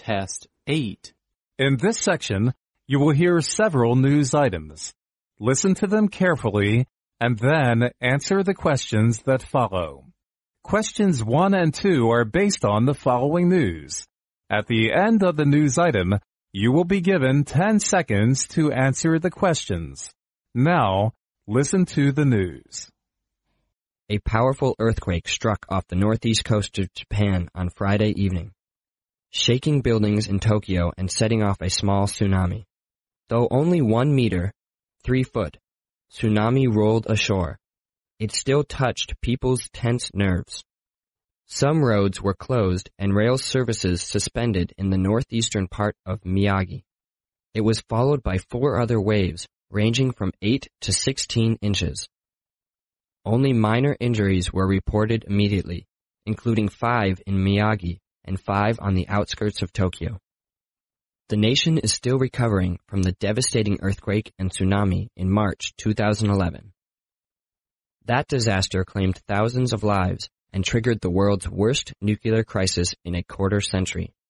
Test 8. In this section, you will hear several news items. Listen to them carefully and then answer the questions that follow. Questions 1 and 2 are based on the following news. At the end of the news item, you will be given 10 seconds to answer the questions. Now, listen to the news. A powerful earthquake struck off the northeast coast of Japan on Friday evening, shaking buildings in Tokyo and setting off a small tsunami. Though only 1 meter, 3 foot, tsunami rolled ashore, it still touched people's tense nerves. Some roads were closed and rail services suspended in the northeastern part of Miyagi. It was followed by 4 other waves, ranging from 8 to 16 inches. Only minor injuries were reported immediately, including 5 in Miyagi and 5 on the outskirts of Tokyo. The nation is still recovering from the devastating earthquake and tsunami in March 2011. That disaster claimed thousands of lives and triggered the world's worst nuclear crisis in a quarter century.